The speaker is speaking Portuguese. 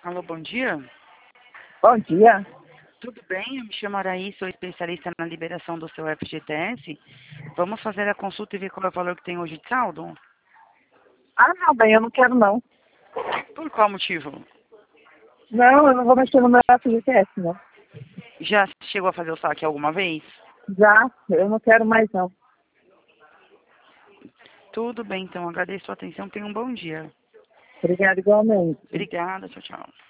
Alô, bom dia. Bom dia. Tudo bem? Eu me chamo Araí, sou especialista na liberação do seu FGTS. Vamos fazer a consulta e ver qual é o valor que tem hoje de saldo? Ah, não, bem, eu não quero não. Por qual motivo? Não, eu não vou mexer no meu FGTS, não. Já chegou a fazer o saque alguma vez? Já, eu não quero mais não. Tudo bem, então. Agradeço a atenção. Tenha um bom dia. Obrigada igualmente. Obrigada. Tchau, tchau.